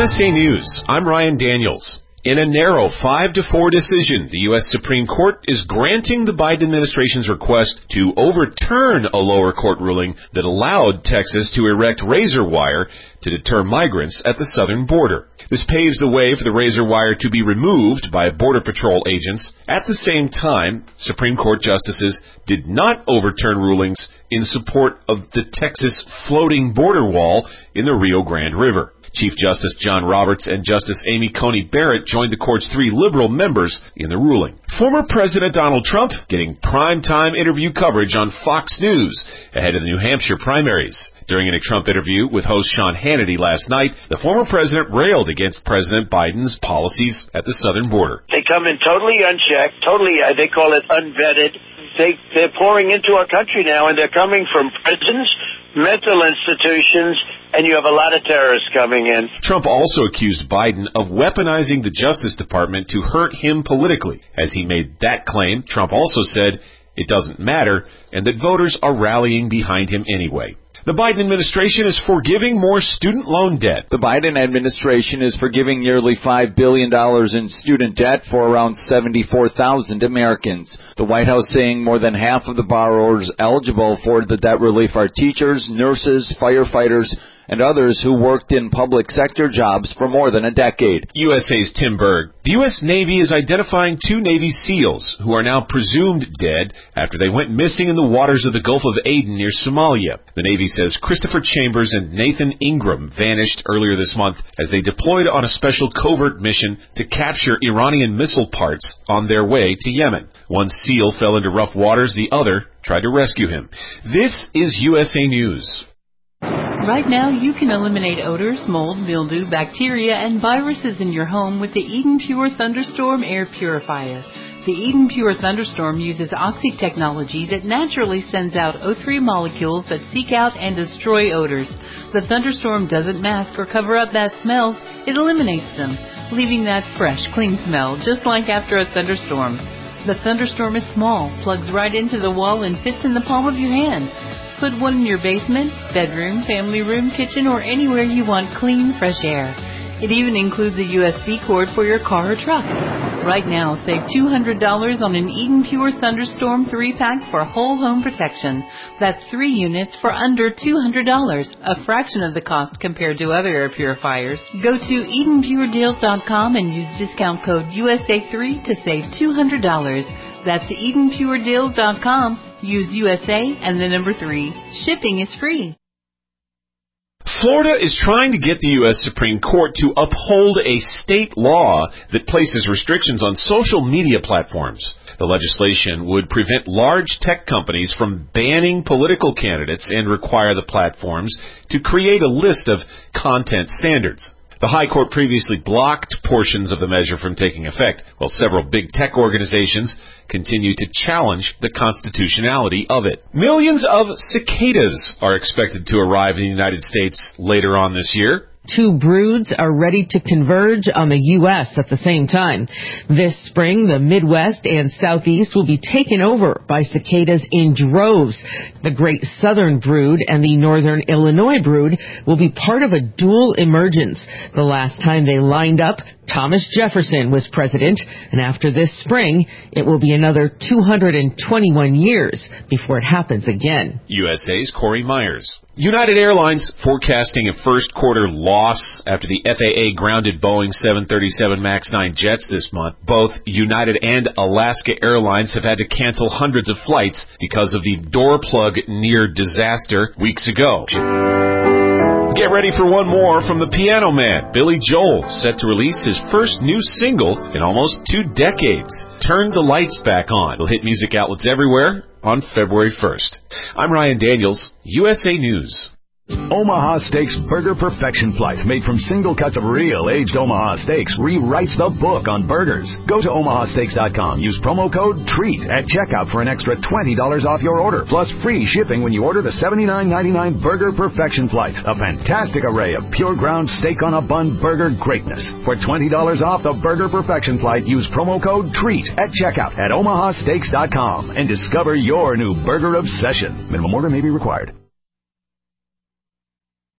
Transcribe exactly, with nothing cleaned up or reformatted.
S A News, I'm Ryan Daniels. In a narrow five to four decision, the U S Supreme Court is granting the Biden administration's request to overturn a lower court ruling that allowed Texas to erect razor wire to deter migrants at the southern border. This paves the way for the razor wire to be removed by Border Patrol agents. At the same time, Supreme Court justices did not overturn rulings in support of the Texas floating border wall in the Rio Grande River. Chief Justice John Roberts and Justice Amy Coney Barrett joined the court's three liberal members in the ruling. Former President Donald Trump getting primetime interview coverage on Fox News ahead of the New Hampshire primaries. During a Trump interview with host Sean Hannity last night, the former president railed against President Biden's policies at the southern border. They come in totally unchecked, totally, uh, they call it unvetted. They, they're pouring into our country now, and they're coming from prisons, mental institutions, and you have a lot of terrorists coming in. Trump also accused Biden of weaponizing the Justice Department to hurt him politically. As he made that claim, Trump also said it doesn't matter and that voters are rallying behind him anyway. The Biden administration is forgiving more student loan debt. The Biden administration is forgiving nearly five billion dollars in student debt for around seventy-four thousand Americans. The White House saying more than half of the borrowers eligible for the debt relief are teachers, nurses, firefighters, and others who worked in public sector jobs for more than a decade. U S A's Tim Berg. The U S Navy is identifying two Navy SEALs who are now presumed dead after they went missing in the waters of the Gulf of Aden near Somalia. The Navy says Christopher Chambers and Nathan Ingram vanished earlier this month as they deployed on a special covert mission to capture Iranian missile parts on their way to Yemen. One SEAL fell into rough waters, the other tried to rescue him. This is U S A News. Right now, you can eliminate odors, mold, mildew, bacteria, and viruses in your home with the Eden Pure Thunderstorm Air Purifier. The Eden Pure Thunderstorm uses Oxy technology that naturally sends out O three molecules that seek out and destroy odors. The Thunderstorm doesn't mask or cover up bad smells, it eliminates them, leaving that fresh, clean smell just like after a thunderstorm. The Thunderstorm is small, plugs right into the wall, and fits in the palm of your hand. Put one in your basement, bedroom, family room, kitchen, or anywhere you want clean, fresh air. It even includes a U S B cord for your car or truck. Right now, save two hundred dollars on an Eden Pure Thunderstorm three pack for whole home protection. That's three units for under two hundred dollars, a fraction of the cost compared to other air purifiers. Go to Eden Pure Deals dot com and use discount code U S A three to save two hundred dollars. That's Eden Pure Deals dot com. Use U S A and the number three. Shipping is free. Florida is trying to get the U S Supreme Court to uphold a state law that places restrictions on social media platforms. The legislation would prevent large tech companies from banning political candidates and require the platforms to create a list of content standards. The High Court previously blocked portions of the measure from taking effect, while several big tech organizations continue to challenge the constitutionality of it. Millions of cicadas are expected to arrive in the United States later on this year. Two broods are ready to converge on the U S at the same time. This spring, the Midwest and Southeast will be taken over by cicadas in droves. The Great Southern Brood and the Northern Illinois Brood will be part of a dual emergence. The last time they lined up, Thomas Jefferson was president, and after this spring, it will be another two hundred twenty-one years before it happens again. U S A's Corey Myers. United Airlines forecasting a first quarter loss after the F A A grounded Boeing seven thirty-seven MAX nine jets this month. Both United and Alaska Airlines have had to cancel hundreds of flights because of the door plug near disaster weeks ago. Get ready for one more from the Piano Man. Billy Joel, set to release his first new single in almost two decades. Turn the Lights Back On. It'll hit music outlets everywhere on February first. I'm Ryan Daniels, U S A News. Omaha Steaks Burger Perfection Flight, made from single cuts of real aged Omaha steaks, rewrites the book on burgers. Go to omaha steaks dot com. Use promo code TREAT at checkout for an extra twenty dollars off your order, plus free shipping when you order the seventy-nine ninety-nine Burger Perfection Flight. A fantastic array of pure ground steak on a bun burger greatness. For twenty dollars off the Burger Perfection Flight, use promo code TREAT at checkout at omaha steaks dot com and discover your new burger obsession. Minimum order may be required.